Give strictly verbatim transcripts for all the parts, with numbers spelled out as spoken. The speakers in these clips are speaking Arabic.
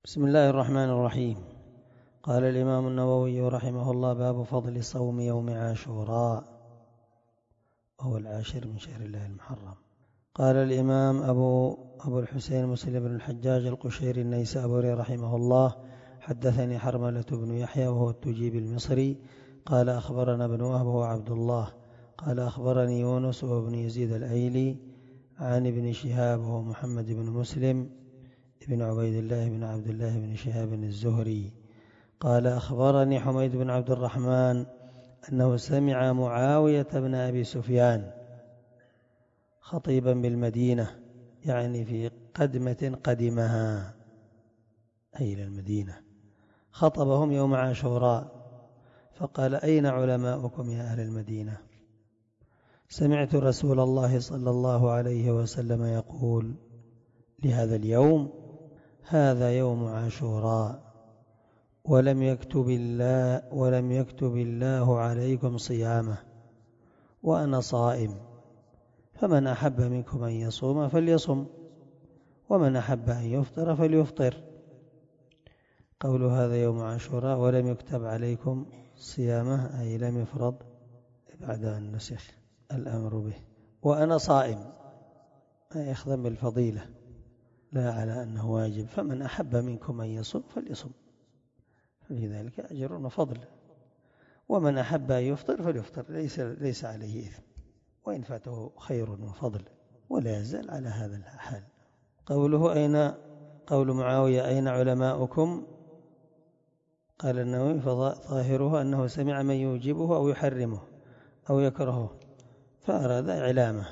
بسم الله الرحمن الرحيم. قال الإمام النووي رحمه الله: باب فضل صوم يوم عاشوراء، وهو العاشر من شهر الله المحرم. قال الإمام أبو, أبو الحسين مسلم بن الحجاج القشيري النيسابوري رحمه الله: حدثني حرملة بن يحيى وهو التجيب المصري قال أخبرنا ابن وهب وهو عبد الله قال أخبرني يونس وهو ابن يزيد الأيلي عن ابن شهاب وهو محمد بن مسلم ابن عبيد الله بن عبد الله بن شهاب الزهري قال أخبرني حميد بن عبد الرحمن أنه سمع معاوية بن أبي سفيان خطيبا بالمدينة، يعني في قدمة قدمها أي إلى المدينة، خطبهم يوم عاشوراء فقال: أين علماؤكم يا أهل المدينة؟ سمعت رسول الله صلى الله عليه وسلم يقول لهذا اليوم: هذا يوم عاشوراء، ولم يكتب الله ولم يكتب الله عليكم صيامه، وأنا صائم، فمن أحب منكم أن يصوم فليصم، ومن أحب أن يفطر فليفطر. قول هذا يوم عاشوراء ولم يكتب عليكم صيامه أي لم يفرض بعد أن نسخ الأمر به، وأنا صائم أي أخذا بالفضيلة لا على أنه واجب، فمن أحب منكم أن يصوم فليصم، ففي ذلك أجر وفضل، ومن أحب أن يفطر فليفطر، ليس, ليس عليه إثم، وإن فاته خير وفضل ولا يزال على هذا الحال. قوله أين قول معاوية: أين علماؤكم؟ قال النووي: فظاهره أنه سمع من يوجبه أو يحرمه أو يكرهه فأراد إعلامه،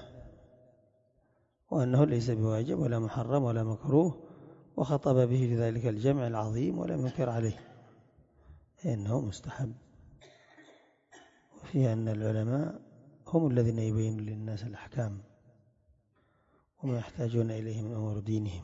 وأنه ليس بواجب ولا محرم ولا مكروه، وخطب به في ذلك الجمع العظيم ولم ينكر عليه، إنه مستحب، وفيه أن العلماء هم الذين يبينون للناس الأحكام وما يحتاجون إليه من أمور دينهم.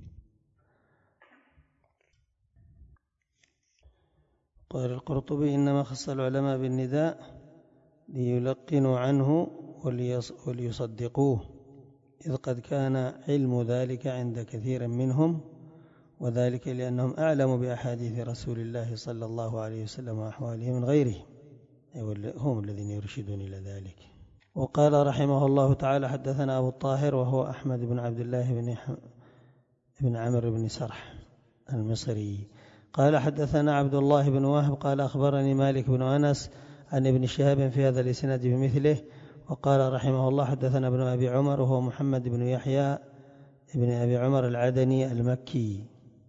قال القرطبي: إنما خص العلماء بالنداء ليلقنوا عنه وليصدقوه، إذ قد كان علم ذلك عند كثير منهم، وذلك لأنهم أعلم بأحاديث رسول الله صلى الله عليه وسلم وأحواله من غيره، هم الذين يرشدون إلى ذلك. وقال رحمه الله تعالى: حدثنا أبو الطاهر وهو أحمد بن عبد الله بن, بن عمرو بن سرح المصري قال حدثنا عبد الله بن وهب قال أخبرني مالك بن أنس عن ابن شهاب في هذا الإسناد بمثله. وقال رحمه الله: حدثنا ابن أبي عمر وهو محمد بن يحيى ابن أبي عمر العدني المكي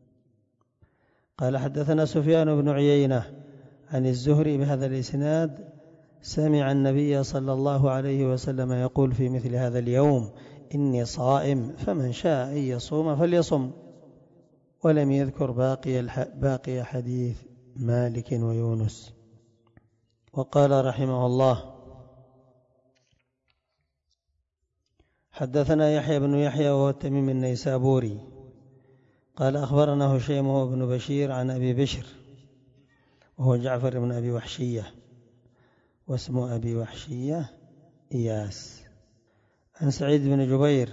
قال حدثنا سفيان بن عيينة عن الزهري بهذا الإسناد: سمع النبي صلى الله عليه وسلم يقول في مثل هذا اليوم: إني صائم، فمن شاء أن يصوم فليصم. ولم يذكر باقي, باقي حديث مالك ويونس. وقال رحمه الله: حدثنا يحيى بن يحيى وهو التميمي النيسابوري قال أخبرنا هشيم وهو ابن بشير عن أبي بشر وهو جعفر بن أبي وحشية، واسم أبي وحشية إياس، عن سعيد بن جبير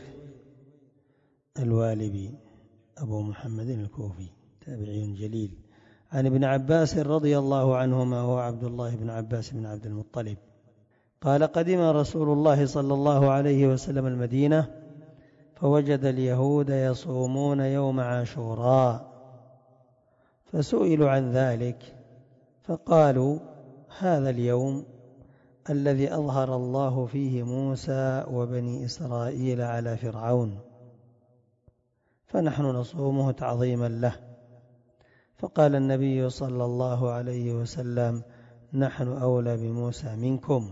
الوالبي أبو محمد الكوفي تابعي جليل، عن ابن عباس رضي الله عنهما وهو عبد الله بن عباس بن عبد المطلب قال: قدم رسول الله صلى الله عليه وسلم المدينة فوجد اليهود يصومون يوم عاشوراء، فسئلوا عن ذلك فقالوا: هذا اليوم الذي أظهر الله فيه موسى وبني إسرائيل على فرعون، فنحن نصومه تعظيما له. فقال النبي صلى الله عليه وسلم: نحن أولى بموسى منكم،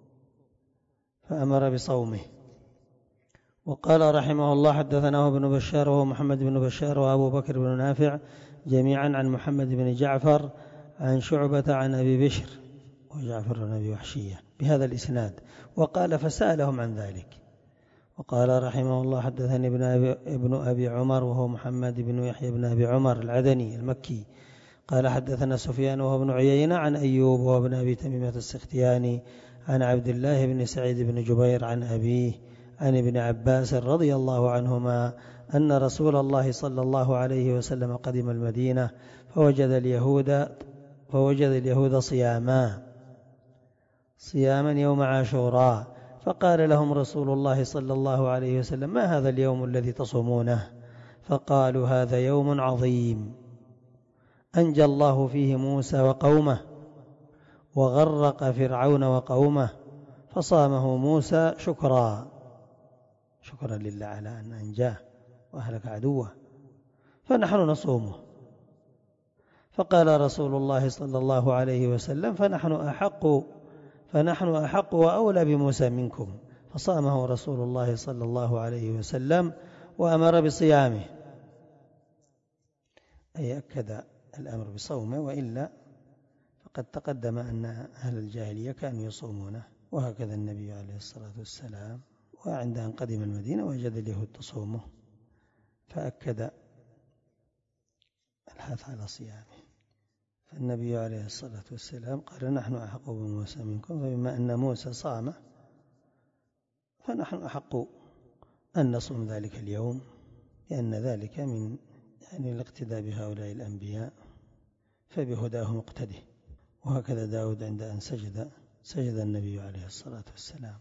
فأمر بصومه. وقال رحمه الله: حدثناه ابن بشار وهو محمد بن بشار وأبو بكر بن نافع جميعا عن محمد بن جعفر عن شعبة عن أبي بشر وجعفر بن أبي وحشية بهذا الإسناد. وقال: فسألهم عن ذلك. وقال رحمه الله: حدثني ابن أبي, ابن أبي عمر وهو محمد بن يحيى بن أبي عمر العدني المكي قال حدثنا سفيان وهو ابن عيينة عن أيوب وهو ابن أبي تميمة السختياني عن عبد الله بن سعيد بن جبير عن أبيه عن ابن عباس رضي الله عنهما أن رسول الله صلى الله عليه وسلم قدم المدينة فوجد اليهود فوجد اليهود صياما صياما يوم عاشوراء، فقال لهم رسول الله صلى الله عليه وسلم: ما هذا اليوم الذي تصومونه؟ فقالوا: هذا يوم عظيم أنجى الله فيه موسى وقومه وغرق فرعون وقومه، فصامه موسى شكرا شكرا لله على أن أنجاه وأهلك عدوه، فنحن نصومه. فقال رسول الله صلى الله عليه وسلم: فنحن أحق فنحن أحق وأولى بموسى منكم، فصامه رسول الله صلى الله عليه وسلم وأمر بصيامه، أي أكد الأمر بصومه، وإلا فقد تقدم أن أهل الجاهلية كانوا يصومونه، وهكذا النبي عليه الصلاة والسلام. وعند أن قدم المدينة وجد اليهود تصومه فأكد الحث على صيامه. فالنبي عليه الصلاة والسلام قال: نحن أحق بموسى منكم، فبما أن موسى صام فنحن أحق أن نصوم ذلك اليوم، لأن ذلك من يعني الاقتداء بهؤلاء الأنبياء، فبهداه مقتده. وهكذا داود عند أن سجد سجد النبي عليه الصلاة والسلام.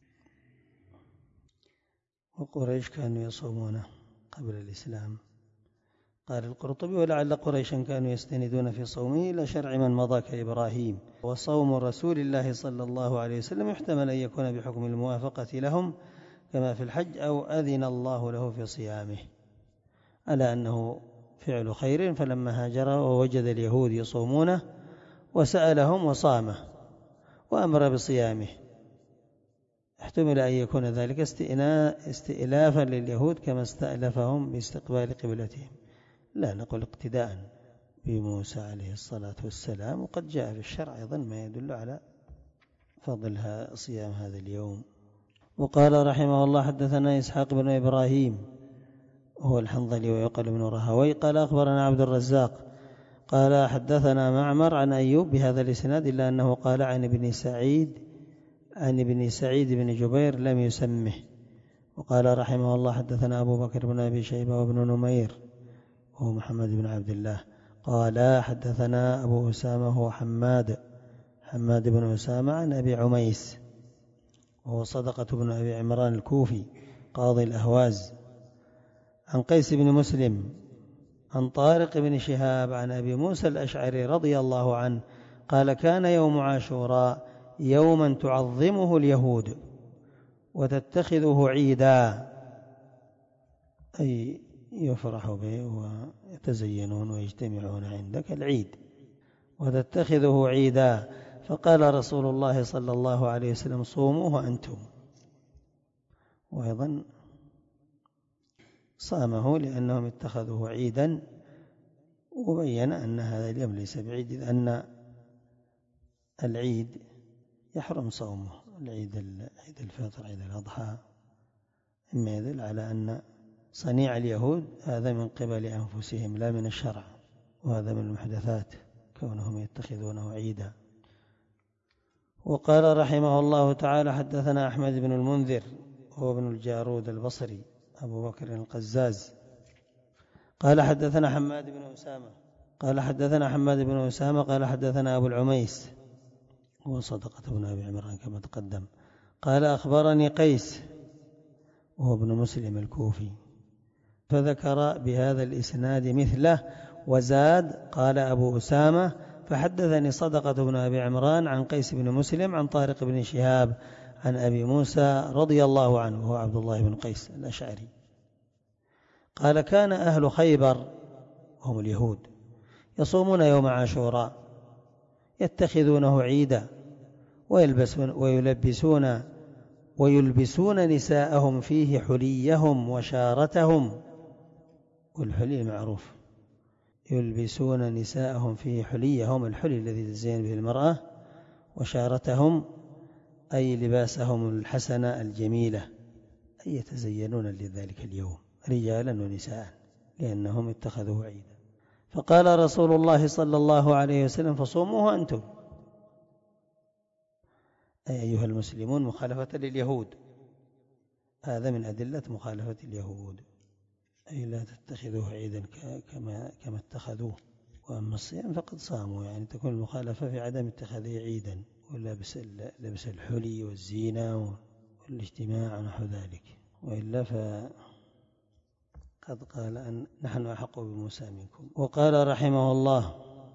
وقريش كانوا يصومونه قبل الإسلام. قال القرطبي: ولعل قريشا كانوا يستندون في صومه إلى شرع من مضى كإبراهيم، وصوم رسول الله صلى الله عليه وسلم يحتمل أن يكون بحكم الموافقة لهم كما في الحج، أو أذن الله له في صيامه، على أنه فعل خير، فلما هاجر ووجد اليهود يصومونه وسألهم وصامه وأمر بصيامه، احتمل أن يكون ذلك استئلافا لليهود كما استألفهم باستقبال قبلتهم، لا نقول اقتداء بموسى عليه الصلاة والسلام. وقد جاء في الشرع أيضا ما يدل على فضلها صيام هذا اليوم. وقال رحمه الله: حدثنا إسحاق بن إبراهيم هو الحنظلي ويقال بن رهوي قال أخبرنا عبد الرزاق قال حدثنا معمر عن أيوب بهذا الإسناد، إلا أنه قال عن ابن سعيد عن ابن سعيد بن جبير لم يسمه. وقال رحمه الله: حدثنا أبو بكر بن أبي شيبة وابن نمير وهو محمد بن عبد الله قال حدثنا أبو أسامة هو حماد حماد بن أسامة عن أبي عميس وهو صدقة بن أبي عمران الكوفي قاضي الأهواز، عن قيس بن مسلم عن طارق بن شهاب عن أبي موسى الأشعري رضي الله عنه قال: كان يوم عاشوراء يوما تعظمه اليهود وتتخذه عيدا، أي يفرح به ويتزينون ويجتمعون عندك العيد، وتتخذه عيدا. فقال رسول الله صلى الله عليه وسلم: صوموه أنتم. وأيضا صامه لأنهم اتخذوه عيدا، وبين أن هذا اليوم ليس بعيد، إذ أن العيد يحرم صومه، العيد عيد الفطر عيد الأضحى، إما يدل على أن صنيع اليهود هذا من قبل أنفسهم لا من الشرع، وهذا من المحدثات كونهم يتخذونه عيدا. وقال رحمه الله تعالى: حدثنا أحمد بن المنذر هو ابن الجارود البصري أبو بكر القزاز قال حدثنا حماد بن أسامة قال حدثنا حماد بن أسامة قال حدثنا أبو العميس هو صدقة بن أبي عمران كما تقدم قال أخبرني قيس وهو ابن مسلم الكوفي، فذكر بهذا الإسناد مثله وزاد قال أبو أسامة: فحدثني صدقة بن أبي عمران عن قيس بن مسلم عن طارق بن شهاب عن أبي موسى رضي الله عنه وهو عبد الله بن قيس الأشعري قال: كان أهل خيبر هم اليهود يصومون يوم عاشوراء يتخذونه عيدا ويلبسون ويلبسون ويلبسون نساءهم فيه حليهم وشارتهم، والحلي المعروف، يلبسون نساءهم فيه حليهم الحلي الذي تزين به المرأة، وشارتهم أي لباسهم الحسنة الجميلة، أي يتزينون لذلك اليوم رجالا ونساء لأنهم اتخذوه عيدا. فقال رسول الله صلى الله عليه وسلم: فصوموه أنتم، أي أيها المسلمون، مخالفة لليهود هذا من أدلة مخالفة اليهود، أي لا تتخذوه عيدا كما كما اتخذوه. وأما الصيام فقد صاموا، يعني تكون المخالفة في عدم اتخاذه عيدا ولبس لبس الحلي والزينة والاجتماع ونحو ذلك، وإلا فقد قال أن نحن أحق بموسى منكم. وقال رحمه الله: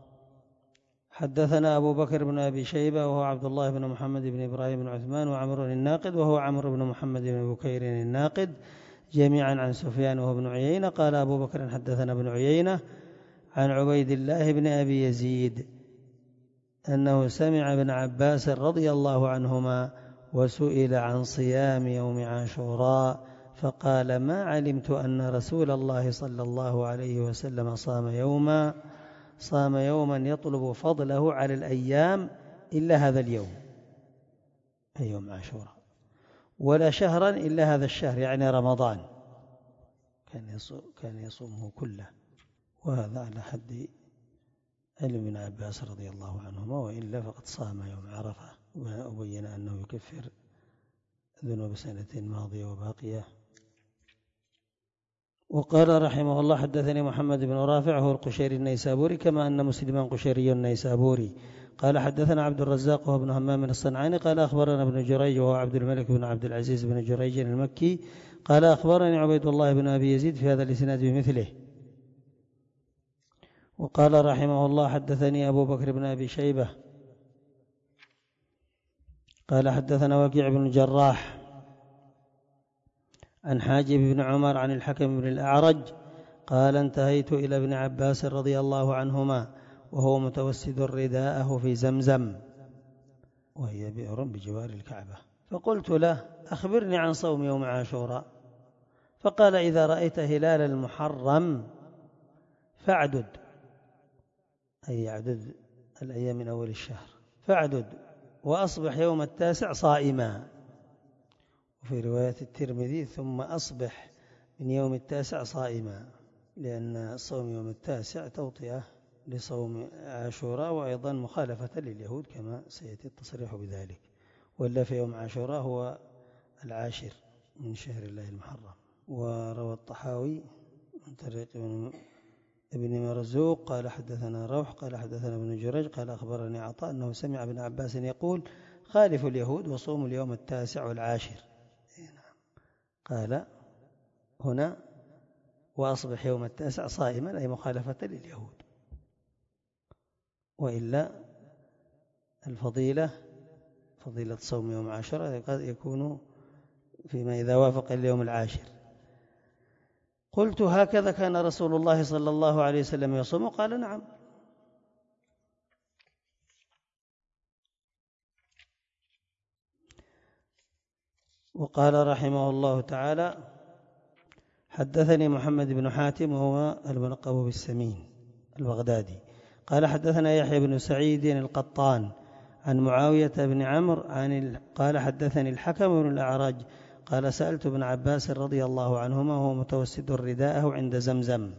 حدثنا أبو بكر بن أبي شيبة وهو عبد الله بن محمد بن إبراهيم بن عثمان وعمر الناقد وهو عمرو بن محمد بن بكير الناقد، جميعا عن سفيان وهو ابن عيينة. قال أبو بكر: حدثنا ابن عيينة عن عبيد الله بن أبي يزيد أنه سمع ابن عباس رضي الله عنهما وسئل عن صيام يوم عاشوراء فقال: ما علمت أن رسول الله صلى الله عليه وسلم صام يوما صام يوما يطلب فضله على الأيام إلا هذا اليوم، أي يوم عاشوراء، ولا شهرا إلا هذا الشهر، يعني رمضان، كان يصوم كان يصومه كله. وهذا على حد علم ابن عباس رضي الله عنهما، وإلا فقد صام يوم عرفة وبين أنه يكفر ذنوب سنة ماضية وباقية. وقال رحمه الله: حدثني محمد بن رافع هو القشيري النيسابوري، كما أن مسلما قشيري النيسابوري. قال حدثنا عبد الرزاق وهو ابن همام الصنعاني قال أخبرنا ابن جريج وهو عبد الملك بن عبد العزيز بن جريج المكي قال أخبرني عبيد الله بن أبي يزيد في هذا الإسناد بمثله. وقال رحمه الله: حدثني أبو بكر بن أبي شيبة قال حدثنا وكيع بن الجراح عن حاجب بن عمر عن الحكم بن الأعرج قال: انتهيت إلى ابن عباس رضي الله عنهما وهو متوسد رداءه في زمزم، وهي بئر بجوار الكعبة، فقلت له: أخبرني عن صوم يوم عاشوراء. فقال: إذا رأيت هلال المحرم فاعدد، أي يعدد الأيام من أول الشهر، فاعدد وأصبح يوم التاسع صائما. وفي رواية الترمذي: ثم أصبح من يوم التاسع صائما، لأن صوم يوم التاسع توطئة لصوم عاشوراء، وأيضا مخالفة لليهود كما سيأتي التصريح بذلك. ولا في يوم عاشوراء هو العاشر من شهر الله المحرم. وروى الطحاوي من طريق ابن مرزوق قال حدثنا روح قال حدثنا ابن جريج قال أخبرني عطاء أنه سمع ابن عباس يقول: خالف اليهود وصوموا اليوم التاسع والعاشر. قال هنا: وأصبح يوم التاسع صائما، أي مخالفة لليهود. وإلا الفضيلة فضيلة صوم يوم عاشوراء قد يكون فيما إذا وافق اليوم العاشر. قلت: هكذا كان رسول الله صلى الله عليه وسلم يصوم؟ قال: نعم. وقال رحمه الله تعالى: حدثني محمد بن حاتم وهو الملقب بالسمين البغدادي قال حدثنا يحيى بن سعيد القطان عن معاوية بن عمرو عن قال حدثني الحكم بن الأعرج قال: سألت ابن عباس رضي الله عنهما وهو متوسد رداءه عند زمزم،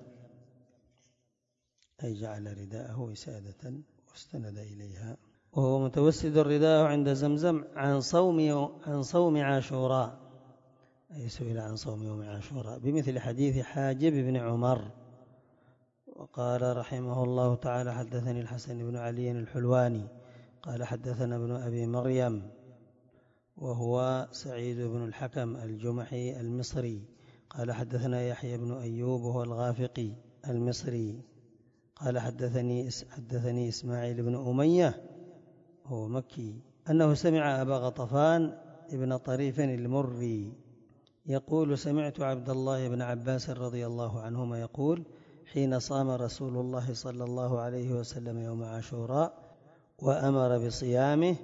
أي جعل رداءه وسادة واستند إليها، وهو متوسد رداءه عند زمزم عن صوم عن صوم عاشوراء، أي سئل عن صوم يوم عاشوراء بمثل حديث حاجب بن عمر. وقال رحمه الله تعالى: حدثني الحسن بن علي الحلواني قال حدثنا ابن أبي مريم وهو سعيد بن الحكم الجمحي المصري قال حدثنا يحيى بن أيوب وهو الغافقي المصري قال حدثني حدثني إسماعيل بن أمية هو مكي أنه سمع أبا غطفان ابن طريف المري يقول: سمعت عبد الله بن عباس رضي الله عنهما يقول: حين صام رسول الله صلى الله عليه وسلم يوم عاشوراء وأمر بصيامه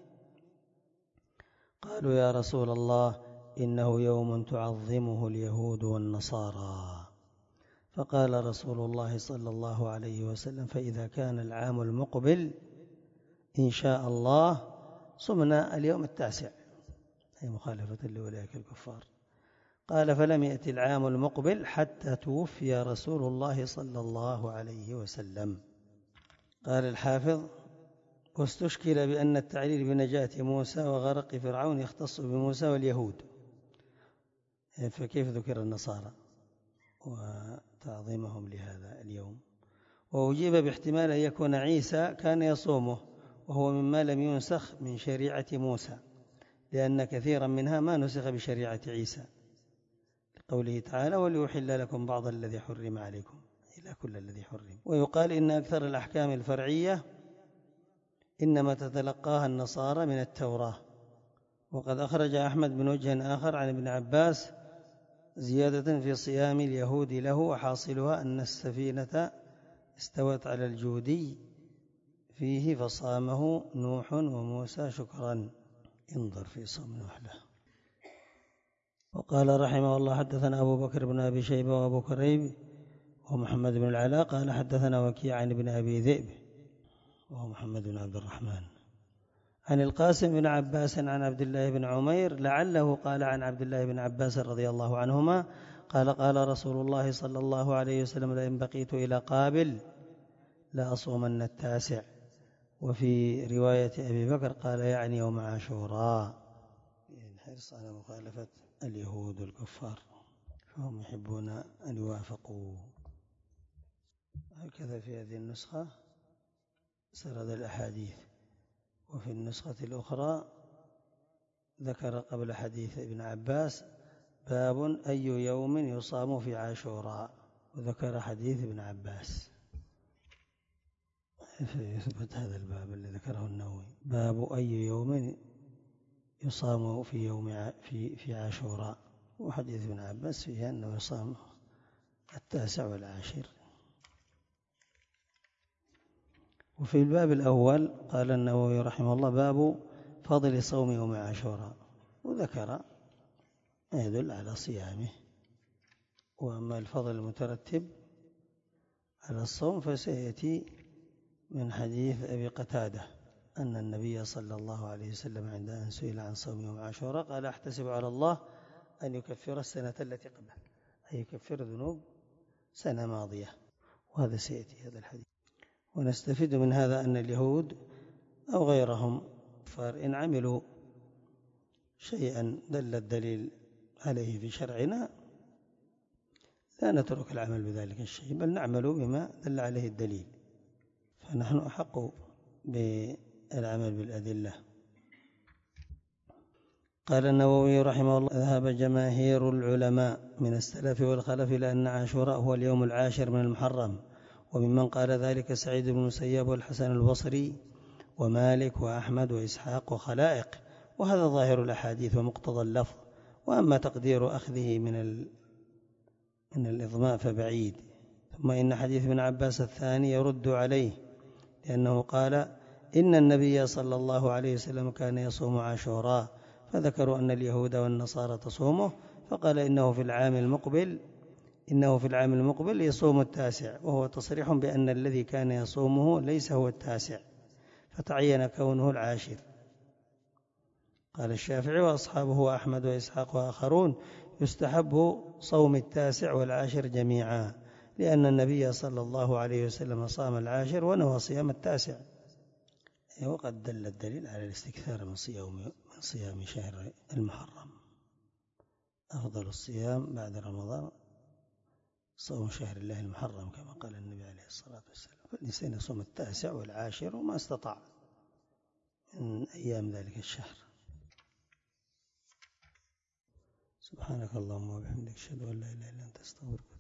قالوا: يا رسول الله، إنه يوم تعظمه اليهود والنصارى. فقال رسول الله صلى الله عليه وسلم: فإذا كان العام المقبل إن شاء الله صمنا اليوم التاسع، أي مخالفة لأولئك الكفار. قال: فلم يأتي العام المقبل حتى توفي رسول الله صلى الله عليه وسلم. قال الحافظ: واستشكل بأن التعليل بنجاة موسى وغرق فرعون يختص بموسى واليهود، فكيف ذكر النصارى وتعظيمهم لهذا اليوم؟ وأجيب باحتمال أن يكون عيسى كان يصومه، وهو مما لم ينسخ من شريعة موسى، لأن كثيرا منها ما نسخ بشريعة عيسى، لقوله تعالى وليحل لكم بعض الذي حرم عليكم إلى كل الذي حرم. ويقال إن أكثر الأحكام الفرعية إنما تتلقاها النصارى من التوراة. وقد أخرج أحمد من وجه آخر عن ابن عباس زيادة في صيام اليهود له، وحاصلها أن السفينة استوت على الجودي فيه فصامه نوح وموسى شكرا. انظر في صوم نوح له. وقال رحمه الله حدثنا أبو بكر بن أبي شيبة وأبو كريب ومحمد بن العلاء قال حدثنا وكيع عن ابن أبي ذئب وهو محمد بن عبد الرحمن عن القاسم بن عباس عن عبد الله بن عمير لعله قال عن عبد الله بن عباس رضي الله عنهما قال قال رسول الله صلى الله عليه وسلم لئن بقيت إلى قابل لأصومن التاسع. وفي رواية أبي بكر قال يعني يوم عاشوراء، الحرص على مخالفة اليهود الكفار، فهم يحبون أن يوافقوا. هكذا في هذه النسخة سرد الأحاديث، وفي النسخة الأخرى ذكر قبل حديث ابن عباس باب أي يوم يصام في عاشوراء، وذكر حديث ابن عباس فيثبت هذا الباب الذي ذكره النووي، باب أي يوم يصام في يوم في في عاشوراء، وحديث ابن عباس فيه أنه يصام التاسع والعاشر. وفي الباب الأول قال النووي رحمه الله باب فضل صوم يوم عاشوراء، وذكر ما يدل على صيامه. وأما الفضل المترتب على الصوم فسيأتي من حديث أبي قتادة أن النبي صلى الله عليه وسلم عند أن سئل عن صوم يوم عاشوراء قال أحتسب على الله أن يكفر السنة التي قبله، أي يكفر ذنوب سنة ماضية، وهذا سيأتي هذا الحديث. ونستفيد من هذا أن اليهود أو غيرهم إن عملوا شيئا دل الدليل عليه في شرعنا لا نترك العمل بذلك الشيء، بل نعمل بما دل عليه الدليل، فنحن أحق بالعمل بالأدلة. قال النووي رحمه الله ذهب جماهير العلماء من السلف والخلف لأن عاشوراء هو اليوم العاشر من المحرم، وممن قال ذلك سعيد بن المسيب والحسن البصري ومالك وأحمد وإسحاق وخلائق، وهذا ظاهر الأحاديث ومقتضى اللفظ. وأما تقدير أخذه من ال... من الإضماء فبعيد. ثم إن حديث ابن عباس الثاني يرد عليه، لأنه قال إن النبي صلى الله عليه وسلم كان يصوم عاشوراء، فذكروا أن اليهود والنصارى تصومه، فقال إنه في العام المقبل إنه في العام المقبل يصوم التاسع، وهو تصريح بأن الذي كان يصومه ليس هو التاسع، فتعين كونه العاشر. قال الشافعي وأصحابه وأحمد وإسحاق وآخرون يستحب صوم التاسع والعاشر جميعا، لأن النبي صلى الله عليه وسلم صام العاشر ونوى صيام التاسع، وقد دل الدليل على الاستكثار من صيام من صيام شهر المحرم. أفضل الصيام بعد رمضان صوم شهر الله المحرم كما قال النبي عليه الصلاة والسلام، فالإنسان يصوم التاسع والعاشر وما استطاع من أيام ذلك الشهر. سبحانك اللهم وبحمدك أشهد أن لا إله إلا أنت أستغفرك.